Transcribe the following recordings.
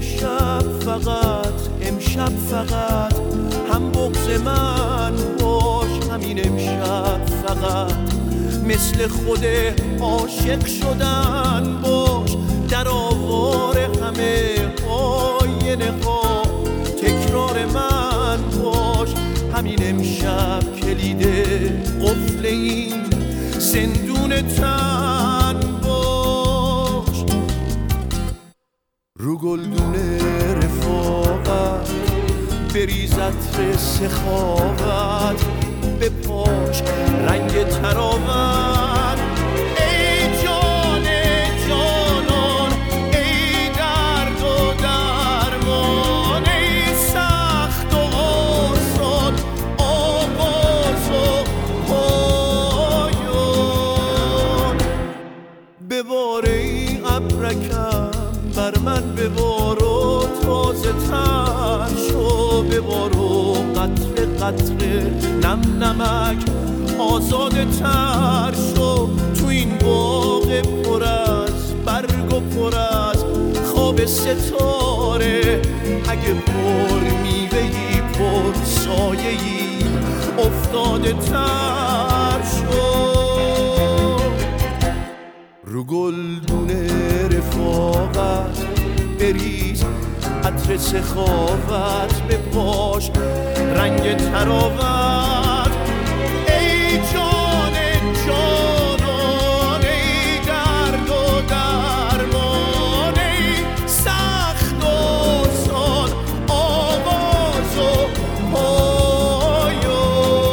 امشب فقط هم بغض من باش، همین امشب فقط مثل خود عاشق شدن باش، در آوار همه آینه ها تکرار من باش، همین امشب کلید قفل این زندون تن باش. رو گلدون رفاقت بریز عطر سخاوت، به پاش رنگ تراوت. ای جان جانان، ای درد و درمان، ای سخت و آسان، آغاز و پایان. ببار ای ابرکم بر من، ببار و تازه تر شو، ببار و قطره قطره نم نمک آزاده تر شو. تو این باغ پر از برگ و پر از خواب ستاره، اگه پر میوهی پر سایه‌ای افتاده تر شو. رو گلدون رفاقت بریز عطر سخاوت، به پاش رنگ تراوت. ای جان جانان، ای درد و درمان، ای سخت و آسان، آواز و پایان.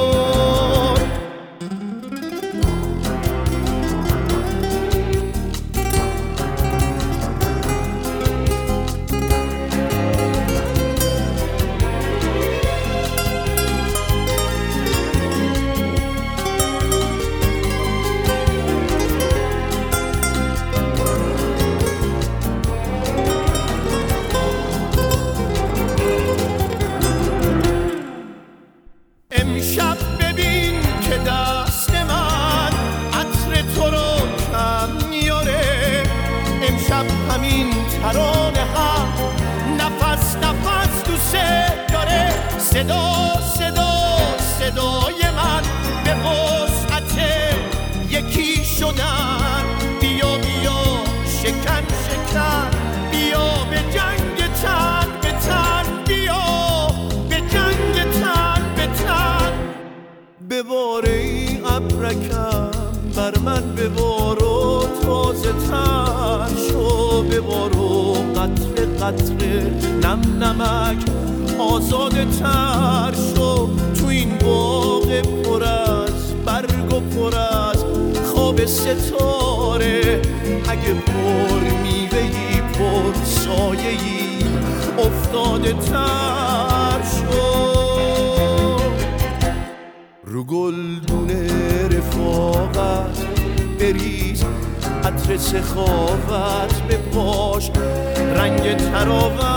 امشب ببین که دست من عطر تو رو کم میاره، امشب همین ترانه هم نفس نفس دوست داره. صدا صدا صدای من به وسعت یکی شدن، بیا بیا شکن شکن، بیا به جنگ تن به تن، بیا به جنگ تن به تن. ببار ای ابرکم بر من، ببار و تازه تر شو، ببار و قطره قطره نم نمک آزاده تر شو. تو این باغ پر از برگ و پر از خواب ستاره، اگه پر میوهی پر سایه‌ای افتاده تر شو. رو گلدون رفاقت بریز عطر سخاوت، به پاش رنگ تراوت.